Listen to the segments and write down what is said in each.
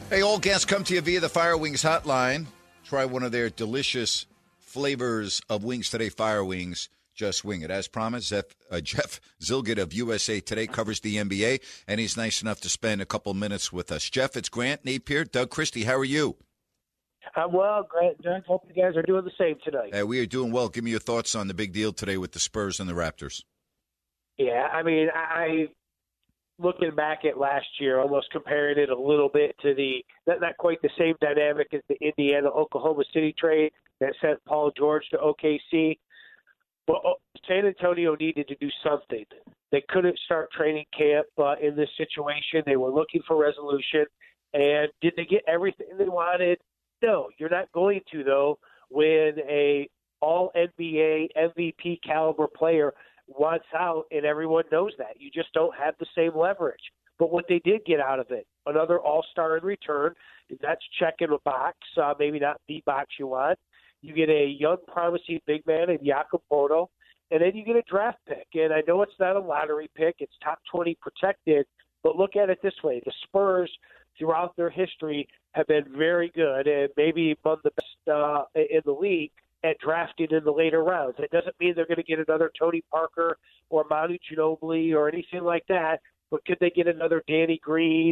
Hey, all guests come to you via the Fire Wings hotline. Try one of their delicious flavors of wings today, Fire Wings. Just wing it. As promised, Jeff Zillgett of USA Today covers the NBA, and he's nice enough to spend a couple minutes with us. Jeff, it's Grant Napier, Doug Christie. How are you? I'm well, Grant. Doug, hope you guys are doing the same tonight. We are doing well. Give me your thoughts on the big deal today with the Spurs and the Raptors. Yeah, I mean, I looking back at last year, almost comparing it a little bit to not quite the same dynamic as the Indiana-Oklahoma City trade that sent Paul George to OKC. But San Antonio needed to do something. They couldn't start training camp in this situation. They were looking for resolution. And did they get everything they wanted? No, you're not going to, though, when a all-NBA MVP caliber player wants out, and everyone knows that. You just don't have the same leverage. But what they did get out of it, another all-star in return, that's checking a box, maybe not the box you want. You get a young, promising big man in Jakob Poeltl, and then you get a draft pick. And I know it's not a lottery pick. It's top 20 protected. But look at it this way. The Spurs, throughout their history, have been very good and maybe among the best in the league at drafting in the later rounds. It doesn't mean they're going to get another Tony Parker or Manu Ginobili or anything like that. But could they get another Danny Green,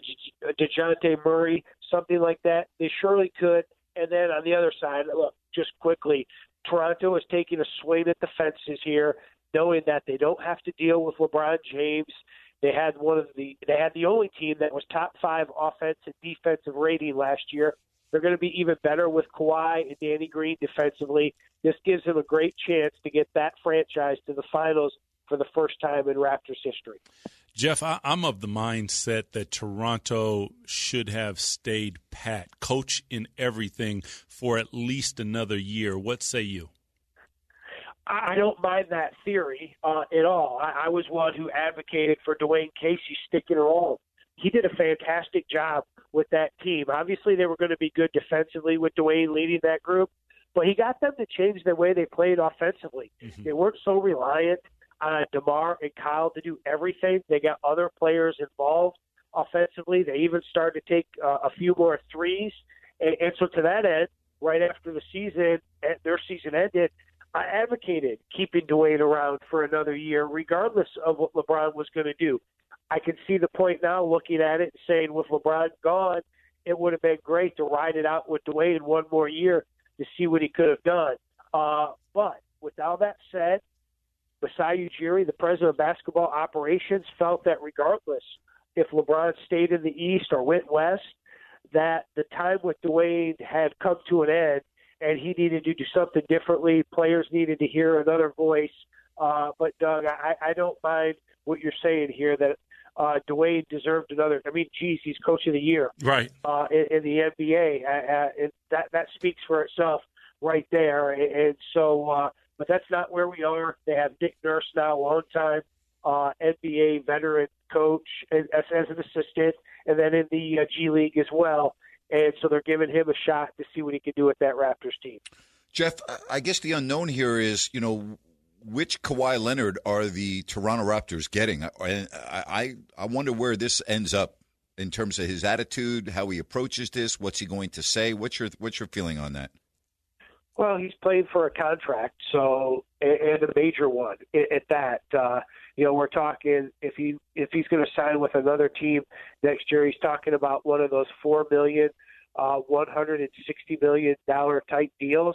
DeJounte Murray, something like that? They surely could. And then on the other side, look, just quickly, Toronto is taking a swing at the fences here, knowing that they don't have to deal with LeBron James. They had the only team that was top 5 offense and defensive rating last year. They're going to be even better with Kawhi and Danny Green defensively. This gives them a great chance to get that franchise to the finals for the first time in Raptors history. Jeff, I'm of the mindset that Toronto should have stayed pat, coach in everything for at least another year. What say you? I don't mind that theory at all. I was one who advocated for Dwayne Casey sticking around. He did a fantastic job with that team. Obviously, they were going to be good defensively with Dwayne leading that group, but he got them to change the way they played offensively. Mm-hmm. They weren't so reliant on DeMar and Kyle to do everything. They got other players involved offensively. They even started to take a few more threes. And so to that end, right after their season ended, I advocated keeping Dwayne around for another year, regardless of what LeBron was going to do. I can see the point now looking at it and saying with LeBron gone, it would have been great to ride it out with Dwayne one more year to see what he could have done. But with all that said, Masai Ujiri, the president of basketball operations, felt that regardless if LeBron stayed in the East or went West, that the time with Dwayne had come to an end and he needed to do something differently. Players needed to hear another voice. But, Doug, I don't mind what you're saying here that Dwayne deserved another. I mean, geez, he's coach of the year right in the NBA. That speaks for itself right there. And so but that's not where we are. They have Nick Nurse now, long-time NBA veteran coach as an assistant, and then in the G League as well. And so they're giving him a shot to see what he can do with that Raptors team. Jeff, I guess the unknown here is, which Kawhi Leonard are the Toronto Raptors getting? I wonder where this ends up in terms of his attitude, how he approaches this, what's he going to say? What's your feeling on that? Well, he's playing for a contract, so and a major one at that. We're talking if he's going to sign with another team next year, he's talking about one of those $4 million, $160 million type deals.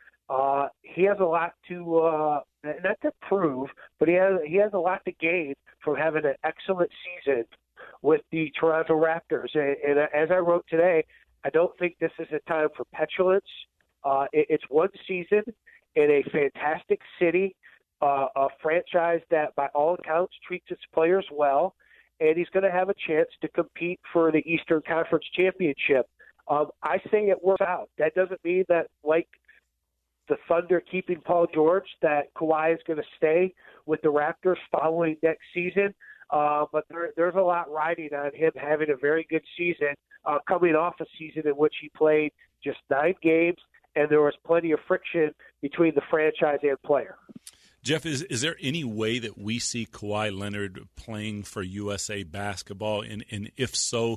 He has a lot to not to prove, but he has a lot to gain from having an excellent season with the Toronto Raptors. And as I wrote today, I don't think this is a time for petulance. It's one season in a fantastic city, a franchise that by all accounts treats its players well, and he's going to have a chance to compete for the Eastern Conference Championship. I say it works out. That doesn't mean that, like the Thunder keeping Paul George, that Kawhi is going to stay with the Raptors following next season. But there's a lot riding on him having a very good season, coming off a season in which he played just 9 games, and there was plenty of friction between the franchise and player. Jeff, is there any way that we see Kawhi Leonard playing for USA basketball? And if so,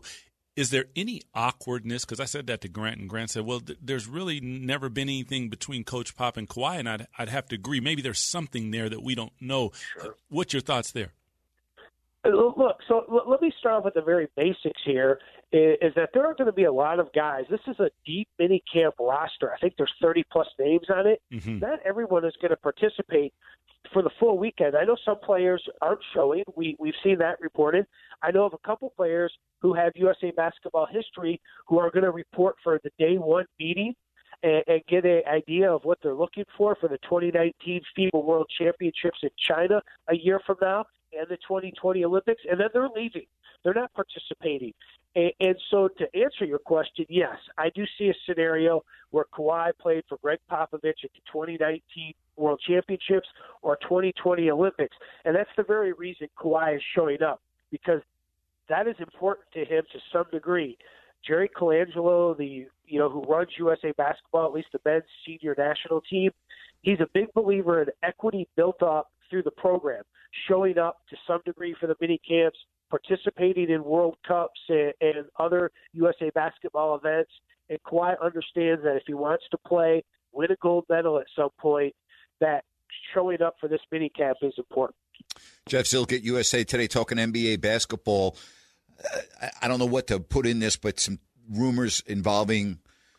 Is there any awkwardness? Because I said that to Grant, and Grant said, well, there's really never been anything between Coach Pop and Kawhi, and I'd have to agree. Maybe there's something there that we don't know. Sure. What's your thoughts there? Look, so let me start off with the very basics here, is that there are going to be a lot of guys. This is a deep mini camp roster. I think there's 30-plus names on it. Mm-hmm. Not everyone is going to participate for the full weekend. I know some players aren't showing. We've seen that reported. I know of a couple players who have USA Basketball history who are going to report for the day one meeting and get an idea of what they're looking for the 2019 FIBA World Championships in China a year from now and the 2020 Olympics, and then they're leaving. They're not participating. And so to answer your question, yes, I do see a scenario where Kawhi played for Greg Popovich at the 2019 World Championships or 2020 Olympics. And that's the very reason Kawhi is showing up, because that is important to him to some degree. Jerry Colangelo, who runs USA Basketball, at least the men's senior national team, he's a big believer in equity built up through the program, showing up to some degree for the mini camps, participating in World Cups and other USA Basketball events. And Kawhi understands that if he wants to play, win a gold medal at some point, that showing up for this mini camp is important. Jeff Zillgitt, USA Today, talking NBA basketball. I don't know what to put in this, but some rumors involving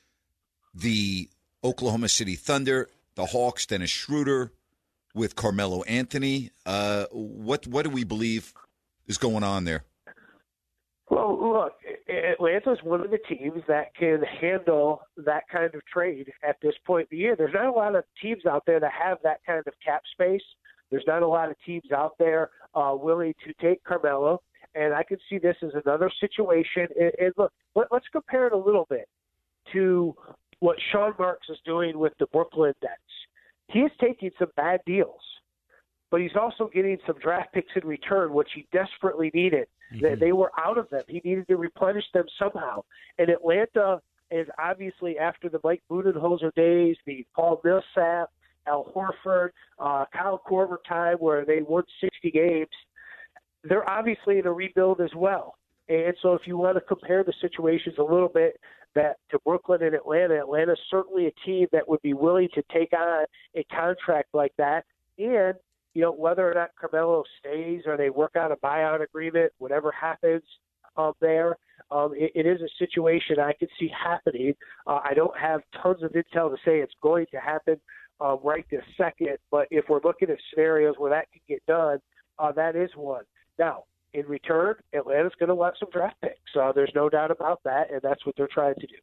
the Oklahoma City Thunder, the Hawks, Dennis Schroeder with Carmelo Anthony. What do we believe is going on there? Well, look, Atlanta's one of the teams that can handle that kind of trade at this point in the year. There's not a lot of teams out there that have that kind of cap space. There's not a lot of teams out there willing to take Carmelo, and I can see this as another situation. And look, let's compare it a little bit to what Sean Marks is doing with the Brooklyn Nets. He is taking some bad deals, but he's also getting some draft picks in return, which he desperately needed. Mm-hmm. They were out of them. He needed to replenish them somehow. And Atlanta is obviously, after the Mike Budenholzer days, the Paul Millsap, Al Horford, Kyle Korver time where they won 60 games, they're obviously in a rebuild as well. And so if you want to compare the situations a little bit that to Brooklyn and Atlanta's certainly a team that would be willing to take on a contract like that. And, whether or not Carmelo stays or they work out a buyout agreement, whatever happens there, it is a situation I could see happening. I don't have tons of intel to say it's going to happen right this second, but if we're looking at scenarios where that can get done, that is one. Now, in return, Atlanta's going to want some draft picks. There's no doubt about that, and that's what they're trying to do.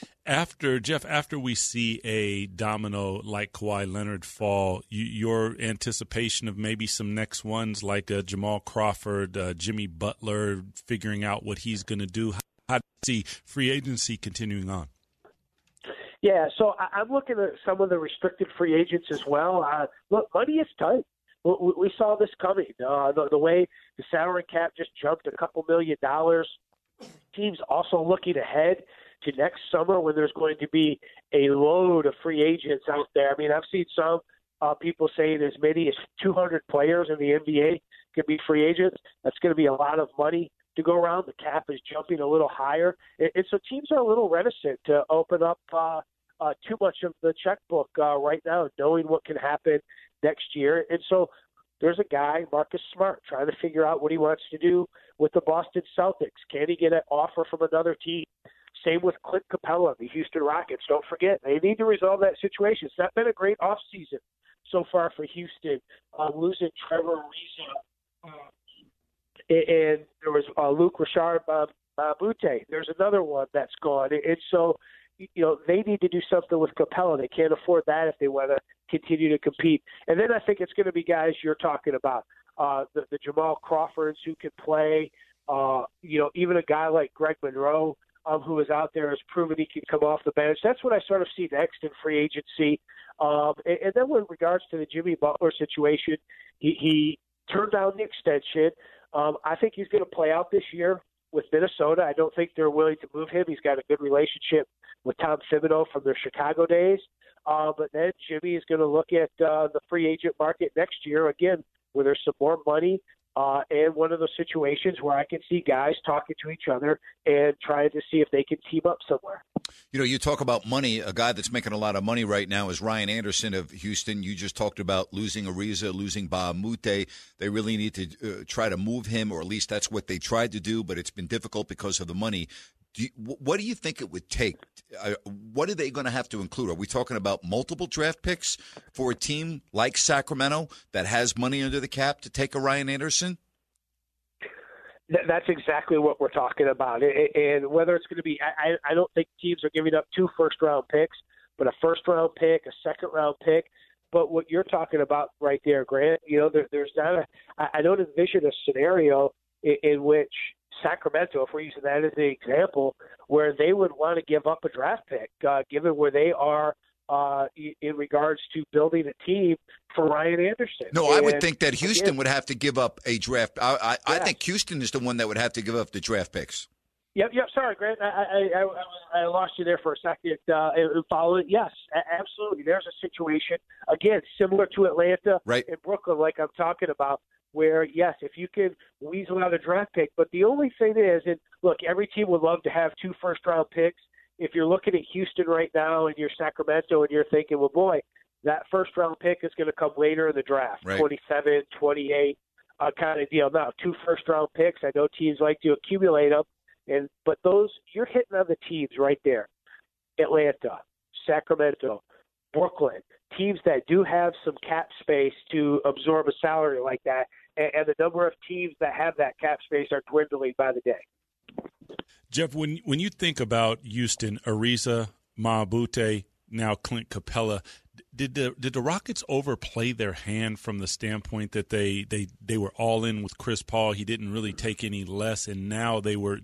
After we see a domino like Kawhi Leonard fall, your anticipation of maybe some next ones like Jamal Crawford, Jimmy Butler, figuring out what he's going to do, how do you see free agency continuing on? Yeah, so I'm looking at some of the restricted free agents as well. Look, money is tight. We saw this coming. The way the salary cap just jumped a couple $1 million. Teams also looking ahead to next summer when there's going to be a load of free agents out there. I mean, I've seen some people saying as many as 200 players in the NBA can be free agents. That's going to be a lot of money to go around. The cap is jumping a little higher. And so teams are a little reticent to open up too much of the checkbook right now, knowing what can happen next year. And so there's a guy, Marcus Smart, trying to figure out what he wants to do with the Boston Celtics. Can he get an offer from another team? Same with Clint Capella, the Houston Rockets. Don't forget, they need to resolve that situation. It's not been a great offseason so far for Houston, losing Trevor Ariza. And there was Luke Richard Mabute. There's another one that's gone. And so, they need to do something with Capella. They can't afford that if they want to continue to compete. And then I think it's going to be guys you're talking about, the Jamal Crawfords who can play, even a guy like Greg Monroe, who is out there, has proven he can come off the bench. That's what I sort of see next in free agency. And then with regards to the Jimmy Butler situation, he turned down the extension. I think he's going to play out this year with Minnesota. I don't think they're willing to move him. He's got a good relationship with Tom Thibodeau from their Chicago days. But then Jimmy is going to look at the free agent market next year, again, where there's some more money and one of those situations where I can see guys talking to each other and trying to see if they can team up somewhere. You know, you talk about money. A guy that's making a lot of money right now is Ryan Anderson of Houston. You just talked about losing Ariza, losing Ba Mute. They really need to try to move him, or at least that's what they tried to do, but it's been difficult because of the money. What do you think it would take? What are they going to have to include? Are we talking about multiple draft picks for a team like Sacramento that has money under the cap to take a Ryan Anderson? That's exactly what we're talking about. And whether it's going to be, I don't think teams are giving up 2 first-round picks, but a first-round pick, a second-round pick. But what you're talking about right there, Grant, there's not I don't envision a scenario in which Sacramento, if we're using that as an example, where they would want to give up a draft pick, given where they are in regards to building a team for Ryan Anderson. No, I would think that Houston would have to give up a draft. I think Houston is the one that would have to give up the draft picks. Yep. Sorry, Grant. I lost you there for a second. Follow it. Yes, absolutely. There's a situation, again, similar to Atlanta and Brooklyn, like I'm talking about, where, yes, if you could weasel out a draft pick. But the only thing is, and look, every team would love to have 2 first-round picks. If you're looking at Houston right now and you're Sacramento and you're thinking, well, boy, that first-round pick is going to come later in the draft, 27, 28 kind of deal. Now, 2 first-round picks, I know teams like to accumulate them, but those, you're hitting on the teams right there. Atlanta, Sacramento, Brooklyn, teams that do have some cap space to absorb a salary like that, and the number of teams that have that cap space are dwindling by the day. Jeff, when you think about Houston, Ariza, Maabute, now Clint Capella, did the Rockets overplay their hand from the standpoint that they were all in with Chris Paul? He didn't really take any less, and now they were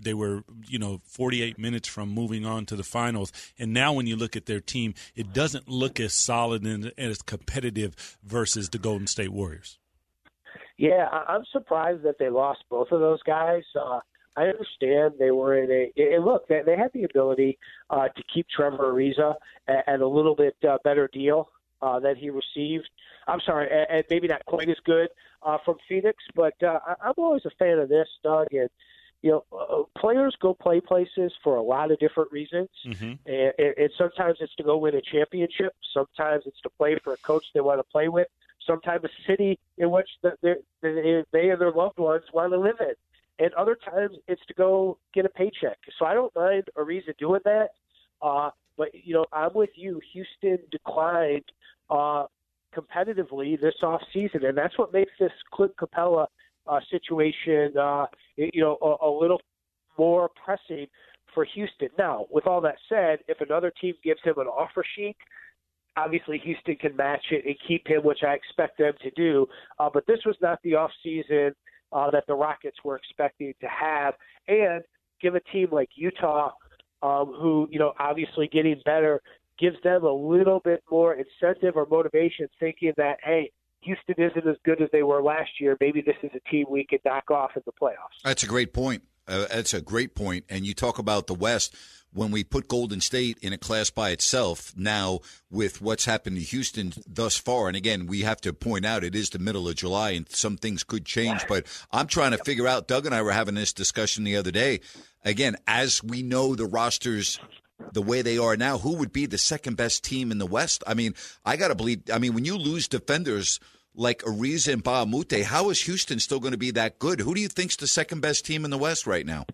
48 minutes from moving on to the finals. And now when you look at their team, it doesn't look as solid and as competitive versus the Golden State Warriors. Yeah, I'm surprised that they lost both of those guys. I understand they were in and look, they had the ability to keep Trevor Ariza at a little bit better deal that he received. I'm sorry, and maybe not quite as good from Phoenix, but I'm always a fan of this, Doug. And players go play places for a lot of different reasons, and sometimes it's to go win a championship. Sometimes it's to play for a coach they want to play with. Sometimes a city in which they and their loved ones want to live in. And other times it's to go get a paycheck. So I don't mind Ariza doing that. But, I'm with you. Houston declined competitively this offseason, and that's what makes this Clint Capella situation, a little more pressing for Houston. Now, with all that said, if another team gives him an offer sheet, obviously Houston can match it and keep him, which I expect them to do. But this was not the offseason that the Rockets were expecting to have, and give a team like Utah, who, obviously getting better, gives them a little bit more incentive or motivation, thinking that, hey, Houston isn't as good as they were last year. Maybe this is a team we can knock off in the playoffs. That's a great point. That's a great point. And you talk about the West. When we put Golden State in a class by itself now with what's happened to Houston thus far, and again, we have to point out it is the middle of July and some things could change, but I'm trying to figure out, Doug and I were having this discussion the other day, again, as we know the rosters the way they are now, who would be the second best team in the West? I mean, I got to believe, when you lose defenders like Ariza and Ba Mute, how is Houston still going to be that good? Who do you think's the second best team in the West right now?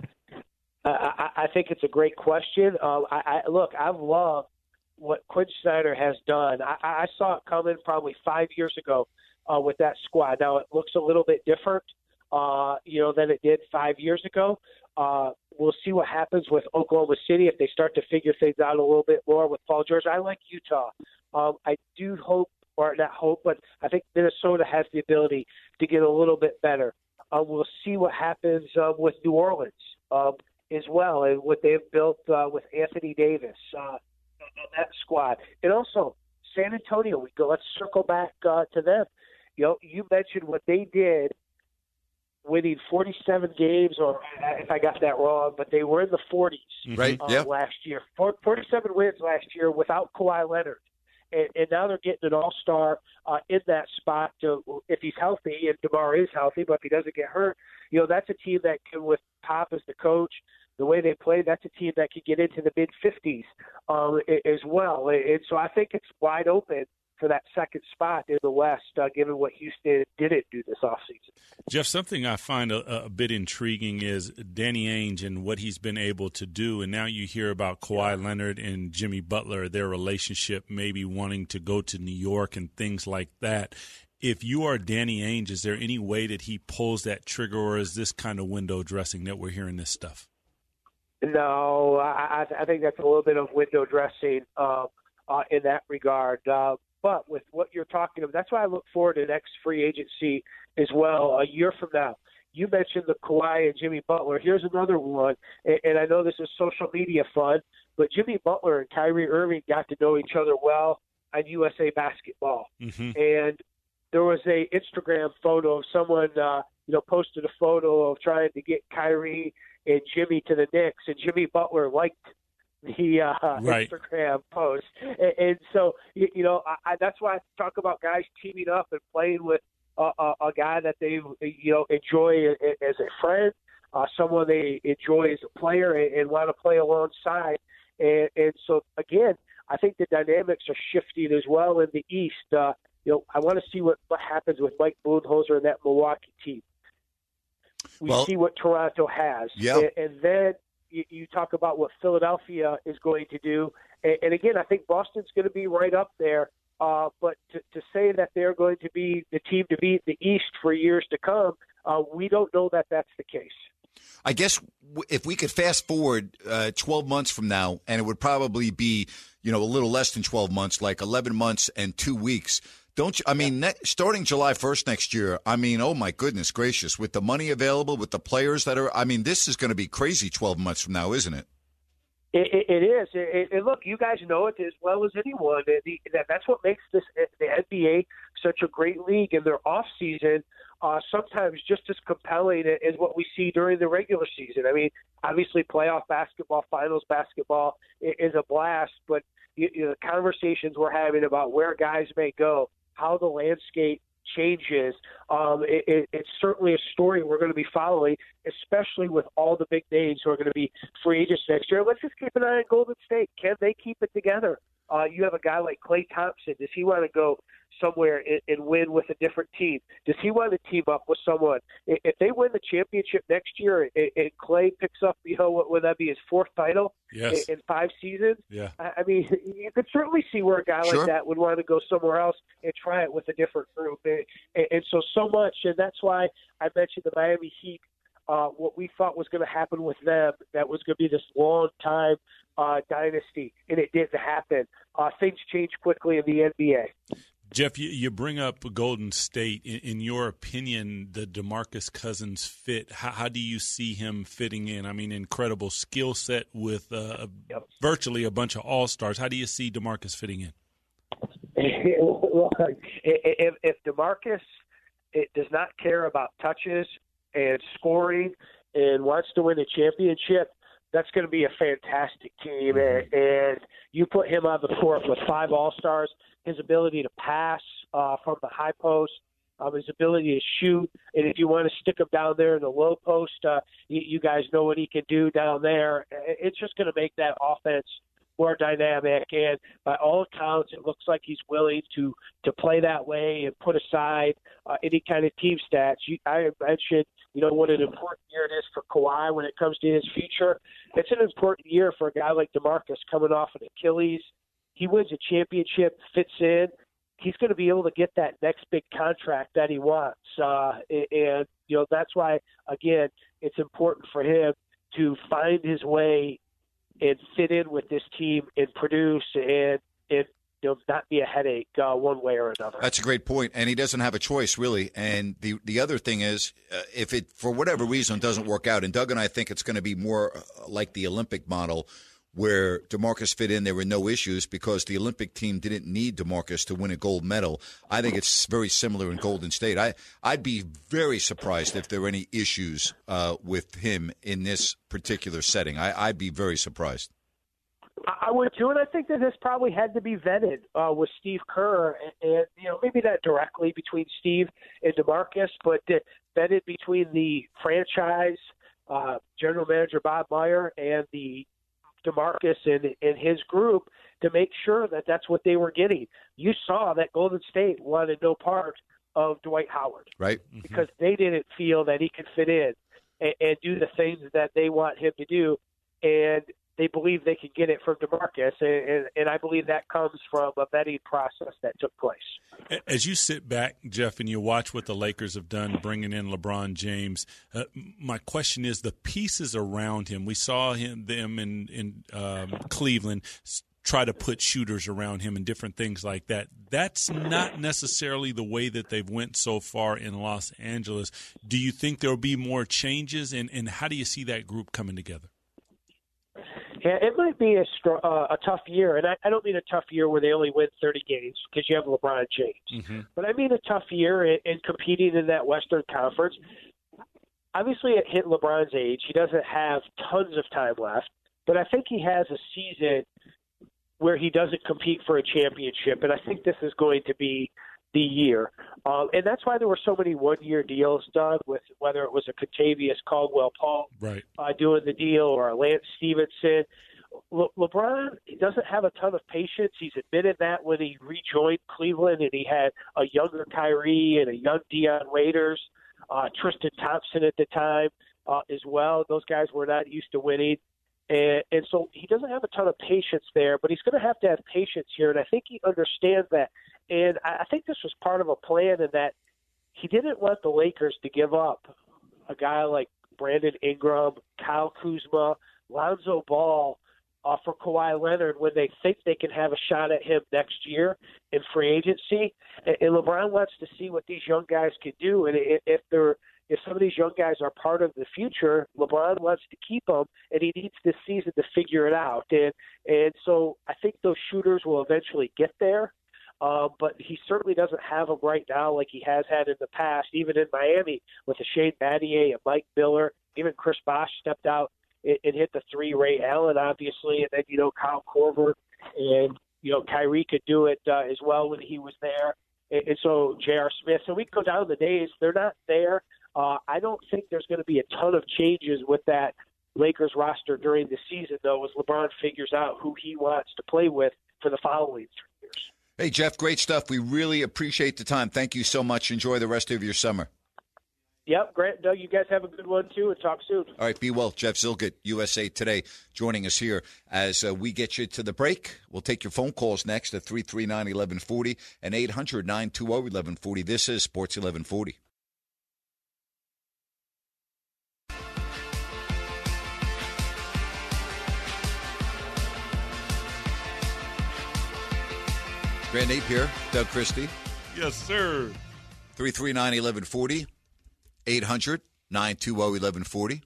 I think it's a great question. I've loved what Quinn Snyder has done. I saw it coming probably 5 years ago with that squad. Now it looks a little bit different, than it did 5 years ago. We'll see what happens with Oklahoma City if they start to figure things out a little bit more with Paul George. I like Utah. I do hope, or not hope, but I think Minnesota has the ability to get a little bit better. We'll see what happens with New Orleans as well, and what they've built with Anthony Davis on that squad. And also, San Antonio, let's circle back to them. You mentioned what they did, winning 47 games, or if I got that wrong, but they were in the 40s last year. 47 wins last year without Kawhi Leonard. and now they're getting an all-star in that spot if he's healthy, and DeMar is healthy, but if he doesn't get hurt, that's a team that can, with Pop as the coach, the way they play, that's a team that could get into the mid-50s as well. And so I think it's wide open for that second spot in the West, given what Houston didn't do this offseason. Jeff, something I find a bit intriguing is Danny Ainge and what he's been able to do. And now you hear about Kawhi Leonard and Jimmy Butler, their relationship maybe wanting to go to New York and things like that. If you are Danny Ainge, is there any way that he pulls that trigger, or is this kind of window dressing that we're hearing this stuff? No, I think that's a little bit of window dressing in that regard. But with what you're talking about, that's why I look forward to next free agency as well a year from now. You mentioned the Kawhi and Jimmy Butler. Here's another one, and I know this is social media fun, but Jimmy Butler and Kyrie Irving got to know each other well on USA Basketball. Mm-hmm. And there was a Instagram photo of someone, posted a photo of trying to get Kyrie and Jimmy to the Knicks, and Jimmy Butler liked the right. Instagram post. And so, that's why I talk about guys teaming up and playing with a guy that they, enjoy as a friend, someone they enjoy as a player and want to play alongside. And so, again, I think the dynamics are shifting as well in the East. I want to see what happens with Mike Budenholzer and that Milwaukee team. We see what Toronto has. Yeah. And then you talk about what Philadelphia is going to do. And again, I think Boston's going to be right up there. But to say that they're going to be the team to beat the East for years to come, we don't know that that's the case. I guess if we could fast forward 12 months from now, and it would probably be, a little less than 12 months, like 11 months and 2 weeks. Don't you? I mean, starting July 1st next year, oh, my goodness gracious, with the money available, with the players that are, this is going to be crazy 12 months from now, isn't it? It is. And look, you guys know it as well as anyone. That's what makes the NBA such a great league, and their off season sometimes just as compelling as what we see during the regular season. Obviously, playoff basketball, finals basketball is a blast, but the conversations we're having about where guys may go, how the landscape changes, it's certainly a story we're going to be following, especially with all the big names who are going to be free agents next year. Let's just keep an eye on Golden State. Can they keep it together? You have a guy like Klay Thompson. Does he want to go somewhere and win with a different team? Does he want to team up with someone? If they win the championship next year and Klay picks up, what would that be, his fourth title in 5 seasons? Yeah. You could certainly see where a guy like that would want to go somewhere else and try it with a different group. And so much, and that's why I mentioned the Miami Heat. What we thought was going to happen with them, that was going to be this long-time dynasty, and it didn't happen. Things change quickly in the NBA. Jeff, you bring up Golden State. In your opinion, the DeMarcus Cousins fit, how do you see him fitting in? Incredible skill set with virtually a bunch of all-stars. How do you see DeMarcus fitting in? If DeMarcus does not care about touches and scoring and wants to win a championship, that's going to be a fantastic team. And you put him on the court with 5 all-stars, his ability to pass from the high post, his ability to shoot, and if you want to stick him down there in the low post, you guys know what he can do down there. It's just going to make that offense more dynamic, and by all accounts, it looks like he's willing to play that way and put aside any kind of team stats. I mentioned, what an important year it is for Kawhi when it comes to his future. It's an important year for a guy like DeMarcus coming off an Achilles. He wins a championship, fits in. He's going to be able to get that next big contract that he wants. And that's why, again, it's important for him to find his way and fit in with this team and produce and not be a headache one way or another. That's a great point, and he doesn't have a choice, really. And the other thing is, if it, for whatever reason, doesn't work out, and Doug and I think it's going to be more like the Olympic model, where DeMarcus fit in, there were no issues because the Olympic team didn't need DeMarcus to win a gold medal. I think it's very similar in Golden State. I'd be very surprised if there were any issues with him in this particular setting. I'd be very surprised. I would too, and I think that this probably had to be vetted with Steve Kerr, and maybe not directly between Steve and DeMarcus, but vetted between the franchise general manager Bob Meyer and the DeMarcus and his group to make sure that that's what they were getting. You saw that Golden State wanted no part of Dwight Howard, right? Because they didn't feel that he could fit in and do the things that they want him to do, and they believe they can get it from DeMarcus, and I believe that comes from a vetting process that took place. As you sit back, Jeff, and you watch what the Lakers have done bringing in LeBron James, my question is the pieces around him. We saw them in Cleveland try to put shooters around him and different things like that. That's not necessarily the way that they've went so far in Los Angeles. Do you think there will be more changes, and how do you see that group coming together? Yeah, it might be a tough year, and I don't mean a tough year where they only win 30 games because you have LeBron James. Mm-hmm. But I mean a tough year in competing in that Western Conference. Obviously, it hit LeBron's age. He doesn't have tons of time left, but I think he has a season where he doesn't compete for a championship, and I think this is going to be the year. And that's why there were so many one-year deals, Doug, with whether it was a Kentavious Caldwell-Pope doing the deal or a Lance Stevenson. LeBron doesn't have a ton of patience. He's admitted that when he rejoined Cleveland and he had a younger Kyrie and a young Dion Waiters, Tristan Thompson at the time as well. Those guys were not used to winning. And so he doesn't have a ton of patience there, but he's going to have patience here, and I think he understands that. And I think this was part of a plan in that he didn't want the Lakers to give up a guy like Brandon Ingram, Kyle Kuzma, Lonzo Ball for Kawhi Leonard when they think they can have a shot at him next year in free agency. And LeBron wants to see what these young guys can do, and if some of these young guys are part of the future, LeBron wants to keep them, and he needs this season to figure it out. And so I think those shooters will eventually get there, but he certainly doesn't have them right now like he has had in the past, even in Miami with a Shane Battier, a Mike Miller, even Chris Bosh stepped out and hit the three, Ray Allen, obviously, and then, Kyle Korver, and, Kyrie could do it as well when he was there. And so J.R. Smith. So we go down the days. They're not there. I don't think there's going to be a ton of changes with that Lakers roster during the season, though, as LeBron figures out who he wants to play with for the following 3 years. Hey, Jeff, great stuff. We really appreciate the time. Thank you so much. Enjoy the rest of your summer. Yep, Grant, Doug, you guys have a good one, too, and talk soon. All right, be well. Jeff Zillgitt, USA Today, joining us here as we get you to the break. We'll take your phone calls next at 339-1140 and 800-920-1140. This is Sports 1140. Grant Nape here, Doug Christie. Yes, sir. 339-1140, 800-920-1140.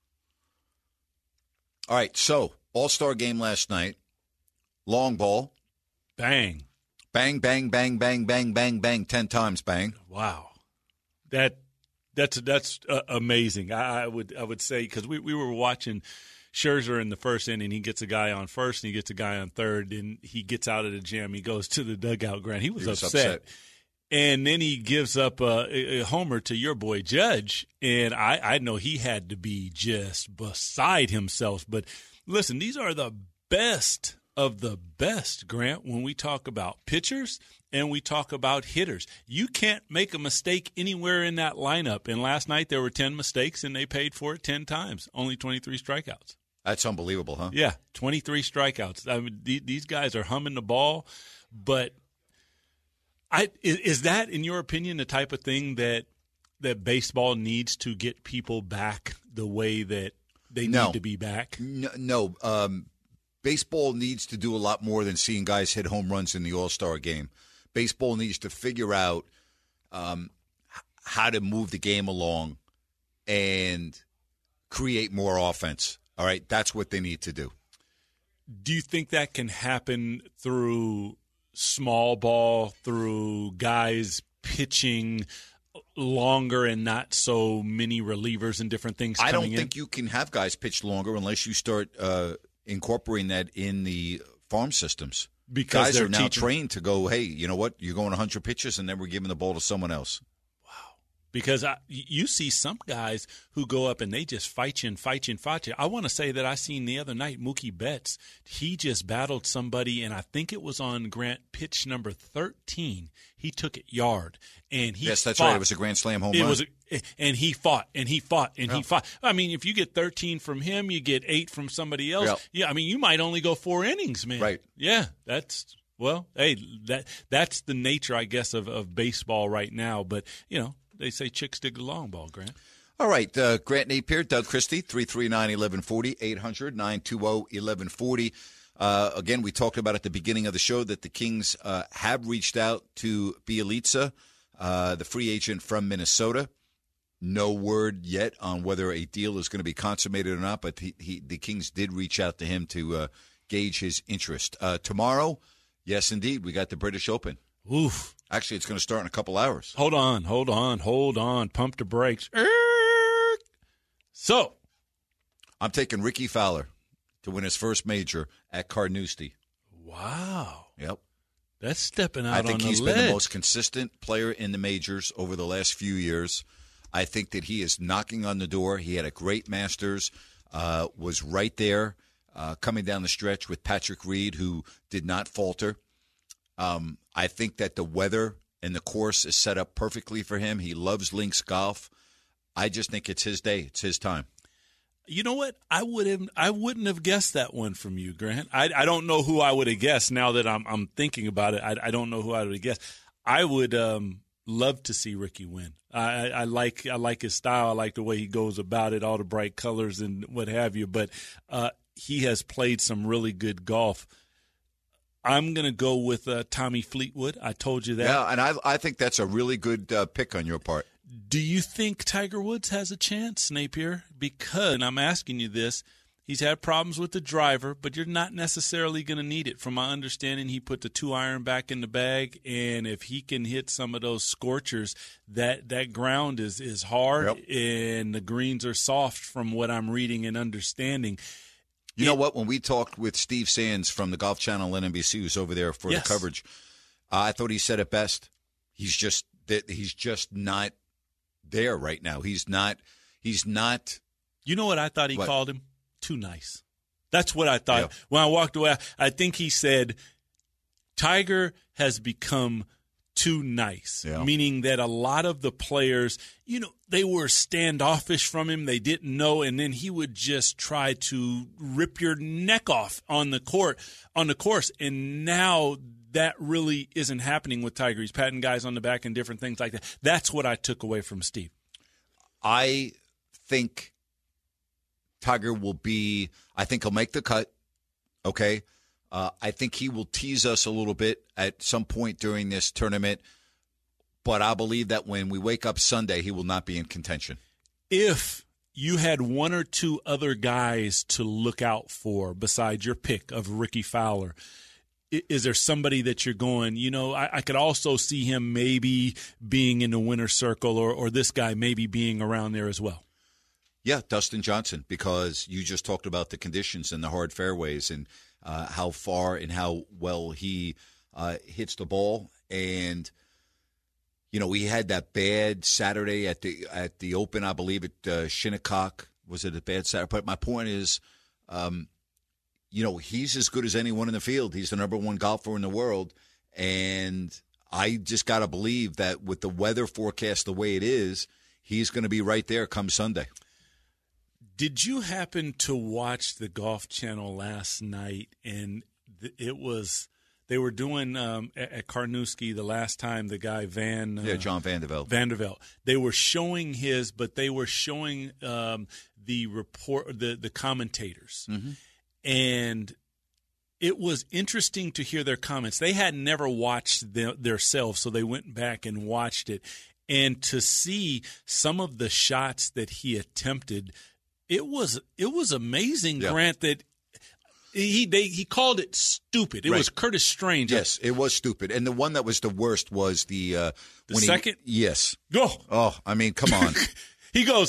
All right, so All-Star game last night. Long ball. Bang. Bang, bang, bang, bang, bang, bang, bang, 10 times bang. Wow. That's amazing. I would say, because we were watching Scherzer in the first inning, he gets a guy on first and he gets a guy on third, and he gets out of the gym. He goes to the dugout, Grant. He was upset. And then he gives up a homer to your boy Judge, and I know he had to be just beside himself. But listen, these are the best of the best, Grant, when we talk about pitchers and we talk about hitters. You can't make a mistake anywhere in that lineup. And last night there were 10 mistakes, and they paid for it 10 times, only 23 strikeouts. That's unbelievable, huh? Yeah, 23 strikeouts. I mean, these guys are humming the ball. But is that, in your opinion, the type of thing that baseball needs to get people back the way that they need to be back? No. Baseball needs to do a lot more than seeing guys hit home runs in the All-Star game. Baseball needs to figure out how to move the game along and create more offense. All right, that's what they need to do. Do you think that can happen through small ball, through guys pitching longer and not so many relievers and different things coming in? I don't think you can have guys pitch longer unless you start incorporating that in the farm systems. Because guys they're are now teaching. trained to go, hey, you know what? You're going 100 pitches, and then we're giving the ball to someone else. Because you see some guys who go up and they just fight you and fight you and fight you. I want to say that I seen the other night Mookie Betts. He just battled somebody, and I think it was on Grant pitch number 13. He took it yard, and he yes, that's fought. right. It was a grand slam home run. And he fought and he fought and he fought. I mean, if you get 13 from him, you get 8 from somebody else. Yep. Yeah, I mean, you might only go 4 innings, man. Right. Yeah, hey, that's the nature, I guess, of baseball right now. But they say chicks dig the long ball, Grant. All right, Grant Napier, Doug Christie, 339-1140, 800-920-1140. Again, we talked about at the beginning of the show that the Kings have reached out to Bielitsa, the free agent from Minnesota. No word yet on whether a deal is going to be consummated or not, but the Kings did reach out to him to gauge his interest. Tomorrow, yes, indeed, we got the British Open. Oof. Actually, it's going to start in a couple hours. Hold on. Pump the brakes. So, I'm taking Ricky Fowler to win his first major at Carnoustie. Wow. Yep. That's stepping out on the ledge. I think he's been the most consistent player in the majors over the last few years. I think that he is knocking on the door. He had a great Masters, was right there coming down the stretch with Patrick Reed, who did not falter. I think that the weather and the course is set up perfectly for him. He loves links golf. I just think it's his day. It's his time. You know what? I wouldn't have guessed that one from you, Grant. I don't know who I would have guessed. Now that I'm thinking about it, I don't know who I would have guessed. I would love to see Ricky win. I like his style. I like the way he goes about it, all the bright colors and what have you. But he has played some really good golf. I'm going to go with Tommy Fleetwood. I told you that. Yeah, and I think that's a really good pick on your part. Do you think Tiger Woods has a chance, Napier? Because, and I'm asking you this, he's had problems with the driver, but you're not necessarily going to need it. From my understanding, he put the 2-iron back in the bag, and if he can hit some of those scorchers, that ground is hard, yep, and the greens are soft from what I'm reading and understanding. You know what? When we talked with Steve Sands from the Golf Channel and NBC, who's over there for the coverage, I thought he said it best. He's just not there right now. He's not. You know what I thought he called him? Too nice. That's what I thought. Yeah. When I walked away, I think he said Tiger has become too nice, meaning that a lot of the players, they were standoffish from him. They didn't know, and then he would just try to rip your neck off on the course. And now that really isn't happening with Tiger. He's patting guys on the back and different things like that. That's what I took away from Steve. I think Tiger will be – I think he'll make the cut, okay? I think he will tease us a little bit at some point during this tournament, but I believe that when we wake up Sunday, he will not be in contention. If you had one or two other guys to look out for besides your pick of Ricky Fowler, is there somebody that you're going, I could also see him maybe being in the winner's circle or this guy maybe being around there as well? Yeah, Dustin Johnson, because you just talked about the conditions and the hard fairways and how far and how well he hits the ball. And, we had that bad Saturday at the Open, I believe, at Shinnecock. Was it a bad Saturday? But my point is, he's as good as anyone in the field. He's the number one golfer in the world. And I just got to believe that with the weather forecast the way it is, he's going to be right there come Sunday. Did you happen to watch the Golf Channel last night? And they were doing at Carnoustie the last time, the guy John Vandervelde. They were showing but they were showing the report, the commentators. Mm-hmm. And it was interesting to hear their comments. They had never watched themselves, so they went back and watched it. And to see some of the shots that he attempted, it was amazing, Grant, that he called it stupid. It was Curtis Strange. Yes, it was stupid. And the one that was the worst was the second? Yes. Go. Oh, I mean, come on. He goes,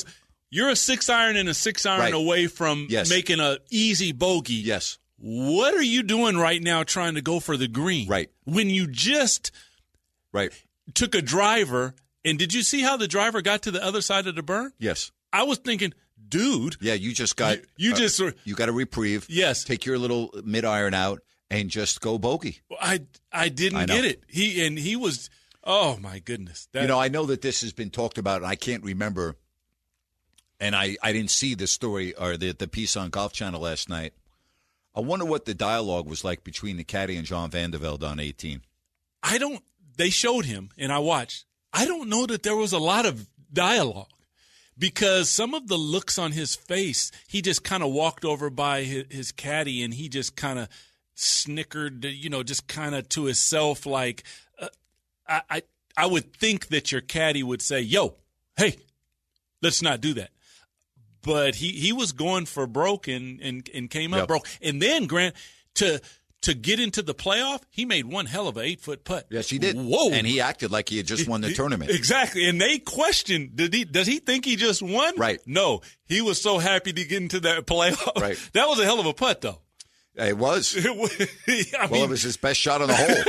You're a 6-iron and a 6-iron Right. away from making an easy bogey. Yes. What are you doing right now trying to go for the green? Right. When you just took a driver, and did you see how the driver got to the other side of the berm? Yes. I was thinking, dude. Yeah, you just got you got a reprieve. Yes. Take your little mid-iron out and just go bogey. I didn't get it. He was, oh, my goodness. I know that this has been talked about, and I can't remember, and I didn't see the story or the piece on Golf Channel last night. I wonder what the dialogue was like between the caddy and John Vandevelde on 18. They showed him, and I watched. I don't know that there was a lot of dialogue because some of the looks on his face, he just kind of walked over by his caddy, and he just kind of snickered, just kind of to himself like, I would think that your caddy would say, yo, hey, let's not do that. But he was going for broke and came up broke. And then, Grant, to get into the playoff, he made one hell of an 8-foot putt. Yes, he did. Whoa. And he acted like he had just won the tournament. Exactly. And they questioned, does he think he just won? Right. No. He was so happy to get into that playoff. Right. That was a hell of a putt, though. It was. It was his best shot on the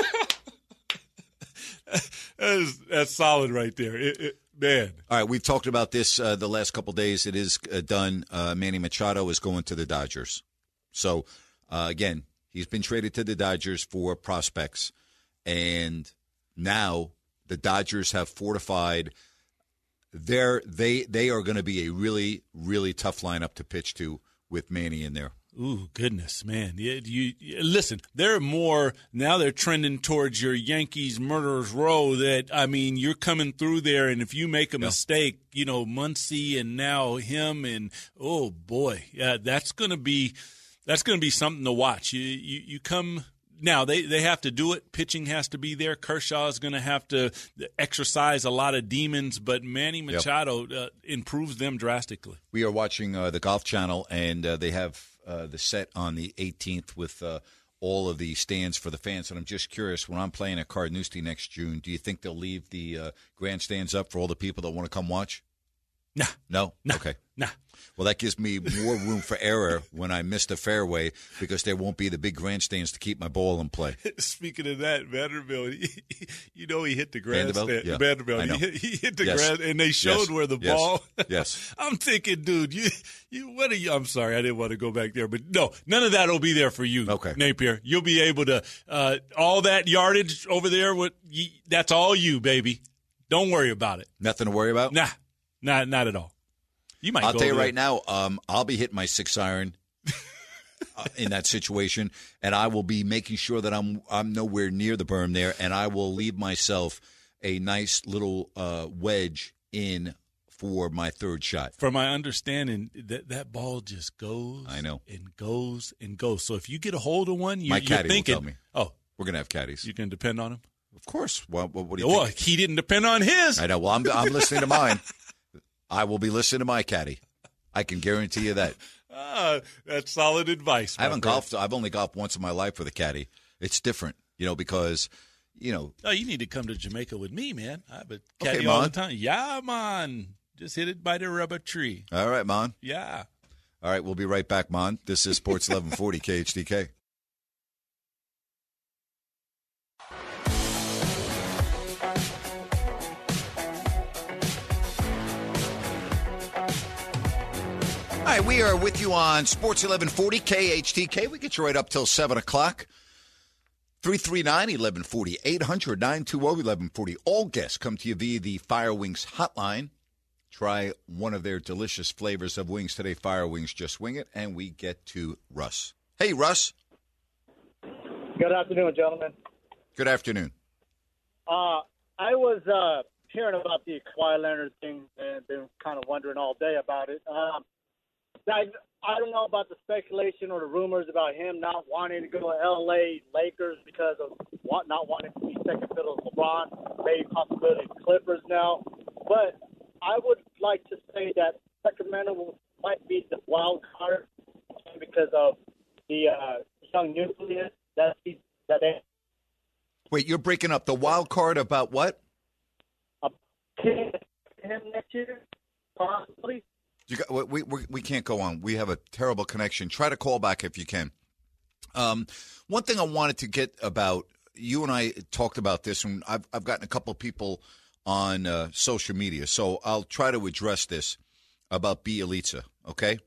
hole. That's solid right there. Man. All right, we've talked about this the last couple of days. It is done. Manny Machado is going to the Dodgers. So, again, he's been traded to the Dodgers for prospects. And now the Dodgers have fortified. They are going to be a really, really tough lineup to pitch to with Manny in there. Ooh, goodness, man. You listen, they're more now they're trending towards your Yankees murderer's row that, I mean, you're coming through there, and if you make a mistake, Muncy and now him, and oh boy, yeah, that's gonna be something to watch. You come now, they have to do it. Pitching has to be there. Kershaw is going to have to exercise a lot of demons, but Manny Machado improves them drastically. We are watching the Golf Channel, and they have the set on the 18th with all of the stands for the fans. And I'm just curious, when I'm playing at Carnoustie next June, do you think they'll leave the grandstands up for all the people that want to come watch? Nah. No? Nah. Okay. Nah. Well, that gives me more room for error when I miss the fairway because there won't be the big grandstands to keep my ball in play. Speaking of that, Vanderbilt, he hit the grandstand. Yeah. Vanderbilt, he hit the grand, and they showed where the ball. Yes. I'm thinking, dude, what are you? I'm sorry, I didn't want to go back there, but no, none of that will be there for you, okay, Napier. You'll be able to all that yardage over there. That's all you, baby. Don't worry about it. Nothing to worry about. Nah, not at all. I'll tell you right now, I'll be hitting my 6-iron in that situation, and I will be making sure that I'm nowhere near the berm there, and I will leave myself a nice little wedge in for my third shot. From my understanding, that ball just goes and goes and goes. So if you get a hold of one, my caddy you're thinking, will tell me. Oh, we're going to have caddies. You can depend on him? Of course. What do you think? He didn't depend on his. I know. Well, I'm listening to mine. I will be listening to my caddy. I can guarantee you that. That's solid advice. I haven't golfed. I've only golfed once in my life with a caddy. It's different, because, Oh, you need to come to Jamaica with me, man. I have a caddy all the time. Yeah, man. Just hit it by the rubber tree. All right, man. Yeah. All right, we'll be right back, man. This is Sports 1140 KHTK. All right, we are with you on Sports 1140 KHTK. We get you right up till 7 o'clock. 339-1140, 800-920-1140. All guests come to you via the Fire Wings hotline. Try one of their delicious flavors of wings today, Fire Wings. Just wing it, and we get to Russ. Hey, Russ. Good afternoon, gentlemen. Good afternoon. I was hearing about the Kawhi Leonard thing and been kind of wondering all day about it. I don't know about the speculation or the rumors about him not wanting to go to L.A. Lakers because of not wanting to be second fiddle to LeBron, maybe possibility of Clippers now. But I would like to say that Sacramento might be the wild card because of the young nucleus that they. Wait, you're breaking up. The wild card about what? Him next year, possibly. We can't go on. We have a terrible connection. Try to call back if you can. One thing I wanted to get about, you and I talked about this, and I've gotten a couple of people on social media, so I'll try to address this about Bjelica, okay?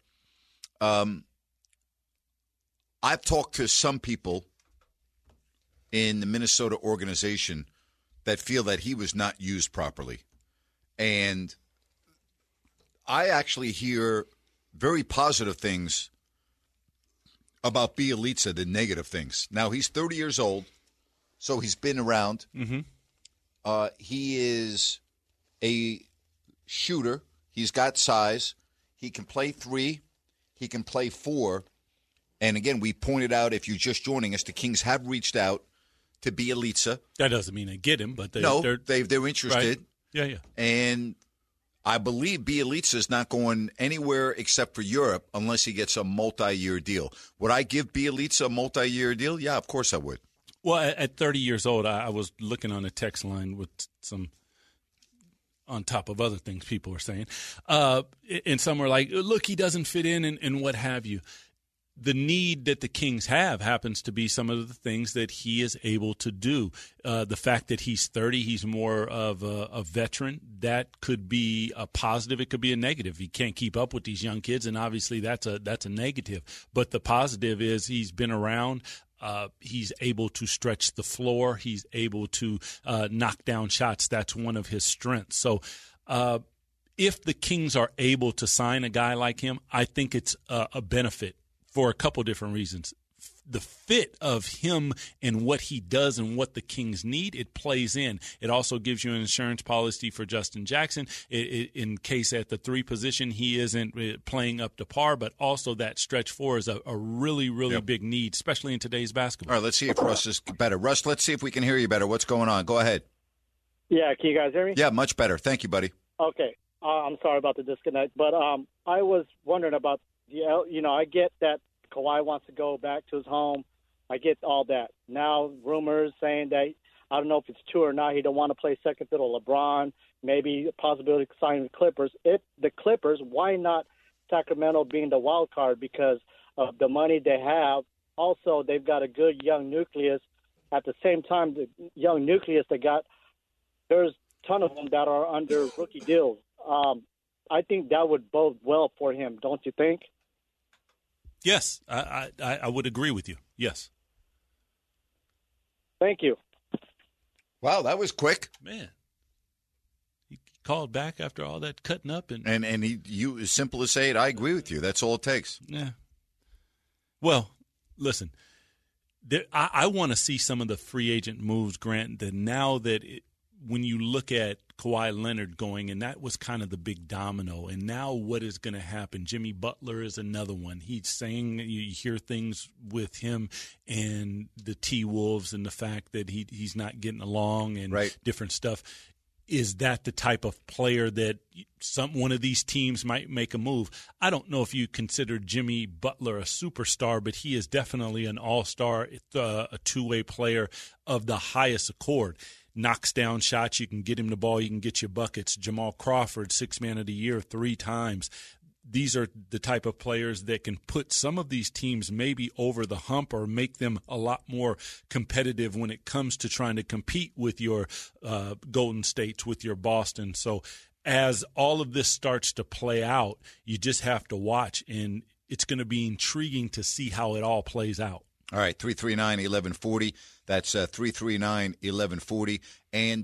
I've talked to some people in the Minnesota organization that feel that he was not used properly. And I actually hear very positive things about Bjelica than negative things. Now, he's 30 years old, so he's been around. Mm-hmm. He is a shooter. He's got size. He can play 3. He can play 4. And, again, we pointed out, if you're just joining us, the Kings have reached out to Bjelica. That doesn't mean they get him, but they're interested. Right? Yeah. And I believe Bjelica is not going anywhere except for Europe unless he gets a multi-year deal. Would I give Bjelica a multi-year deal? Yeah, of course I would. Well, at 30 years old, I was looking on the text line with some, on top of other things people are saying. And some are like, look, he doesn't fit in and what have you. The need that the Kings have happens to be some of the things that he is able to do. The fact that he's 30, he's more of a veteran, that could be a positive. It could be a negative. He can't keep up with these young kids, and obviously that's a negative. But the positive is he's been around. He's able to stretch the floor. He's able to knock down shots. That's one of his strengths. So if the Kings are able to sign a guy like him, I think it's a benefit for a couple different reasons. The fit of him and what he does and what the Kings need, it plays in. It also gives you an insurance policy for Justin Jackson in case at the 3 position he isn't playing up to par, but also that stretch 4 is a really, really big need, especially in today's basketball. All right, let's see if Russ is better. Russ, let's see if we can hear you better. What's going on? Go ahead. Yeah, can you guys hear me? Yeah, much better. Thank you, buddy. Okay. I'm sorry about the disconnect, but I was wondering about, I get that Kawhi wants to go back to his home. I get all that. Now rumors saying that, I don't know if it's true or not, he don't want to play second fiddle LeBron, maybe a possibility of signing the Clippers. If the Clippers, why not Sacramento being the wild card? Because of the money they have. Also, they've got a good young nucleus. At the same time, the young nucleus there's a ton of them that are under rookie deals. I think that would bode well for him, don't you think? Yes, I would agree with you. Yes. Thank you. Wow, that was quick. Man. He called back after all that cutting up. And you as simple as say it, I agree with you. That's all it takes. Yeah. Well, listen, I want to see some of the free agent moves, Grant, that now that when you look at Kawhi Leonard going, and that was kind of the big domino, and now what is going to happen? Jimmy Butler is another one. He's saying, you hear things with him and the T-Wolves and the fact that he's not getting along and different stuff. Is that the type of player that one of these teams might make a move? I don't know if you consider Jimmy Butler a superstar, but he is definitely an all-star, a two-way player of the highest accord. Knocks down shots. You can get him the ball. You can get you buckets. Jamal Crawford, 6th Man of the Year 3 times. These are the type of players that can put some of these teams maybe over the hump or make them a lot more competitive when it comes to trying to compete with your Golden States, with your Boston. So as all of this starts to play out, you just have to watch, and it's going to be intriguing to see how it all plays out. All right, 339-1140. That's 339-1140 and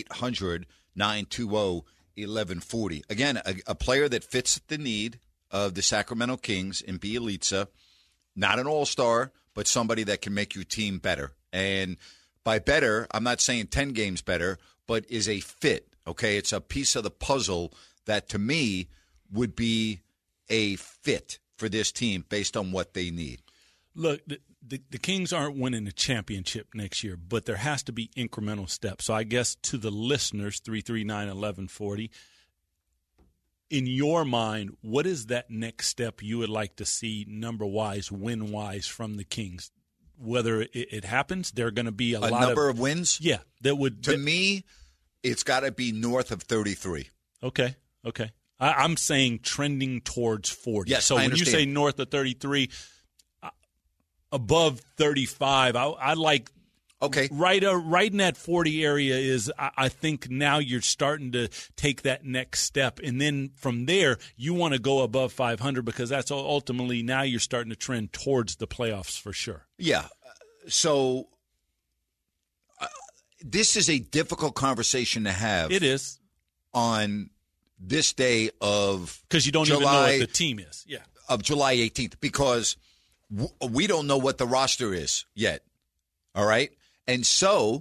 800-920-1140. Again, a player that fits the need of the Sacramento Kings in Bjelica. Not an all-star, but somebody that can make your team better. And by better, I'm not saying 10 games better, but is a fit, okay? It's a piece of the puzzle that, to me, would be a fit for this team based on what they need. Look, the Kings aren't winning a championship next year, but there has to be incremental steps. So I guess to the listeners, 339-1140, in your mind, what is that next step you would like to see number-wise, win-wise from the Kings? Whether it happens, there are going to be a lot number of wins? Yeah. That would. To me, it's got to be north of 33. Okay. I'm saying trending towards 40. Yes, so I when understand. you say north of 33, above 35, I like. Okay. Right in that 40 area is, I think now you're starting to take that next step. And then from there, you want to go above 500 because that's ultimately now you're starting to trend towards the playoffs for sure. Yeah. So this is a difficult conversation to have. It is. On this day of because you don't even know what the team is. Yeah. Of July 18th, because we don't know what the roster is yet. All right. And so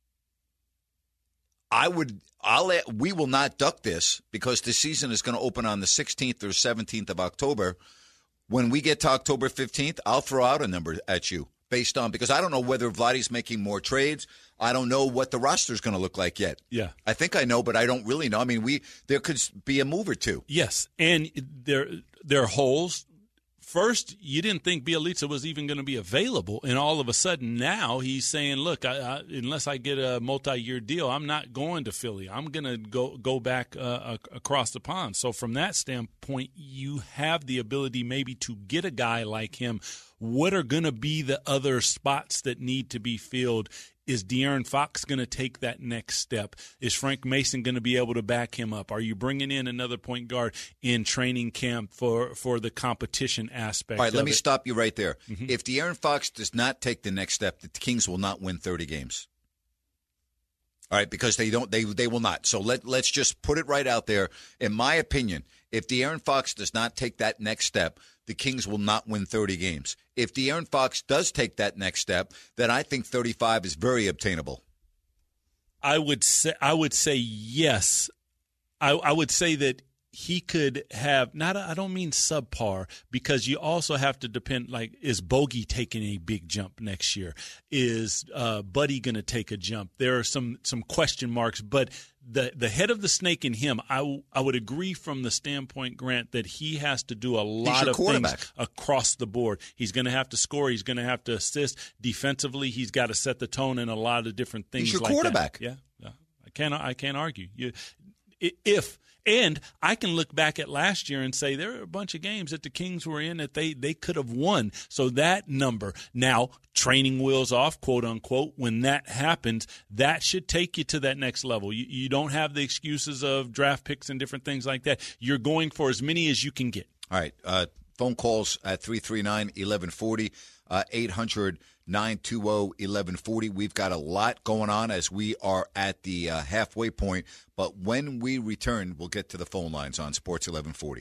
we will not duck this because the season is going to open on the 16th or 17th of October. When we get to October 15th, I'll throw out a number at you based on, because I don't know whether Vladdy's making more trades. I don't know what the roster is going to look like yet. Yeah. I think I know, but I don't really know. I mean, there could be a move or two. Yes. And there are holes. First, you didn't think Bielitsa was even going to be available, and all of a sudden now he's saying, look, unless I get a multi-year deal, I'm not going to Philly. I'm going to go back across the pond. So from that standpoint, you have the ability maybe to get a guy like him. What are going to be the other spots that need to be filled? Is De'Aaron Fox going to take that next step? Is Frank Mason going to be able to back him up? Are you bringing in another point guard in training camp for the competition aspect? All right, let me it? stop you right there. Mm-hmm. If De'Aaron Fox does not take the next step, the Kings will not win 30 games. All right, because they will not. So let's just put it right out there. In my opinion, if De'Aaron Fox does not take that next step, the Kings will not win 30 games. If De'Aaron Fox does take that next step, then I think 35 is very obtainable. I would say yes. I would say that he could have I don't mean subpar, because you also have to depend, like, is Bogey taking a big jump next year? Is Buddy going to take a jump? There are some question marks, but the head of the snake in him, I would agree from the standpoint, Grant, that he has to do a lot of things across the board. He's going to have to score. He's going to have to assist. Defensively, he's got to set the tone in a lot of different things. He's your like quarterback. That. Yeah. I can't argue. And I can look back at last year and say there are a bunch of games that the Kings were in that they could have won. So that number, now training wheels off, quote unquote, when that happens, that should take you to that next level. You don't have the excuses of draft picks and different things like that. You're going for as many as you can get. All right. Phone calls at 339-1140, 800-920-1140. We've got a lot going on as we are at the halfway point. But when we return, we'll get to the phone lines on Sports 1140.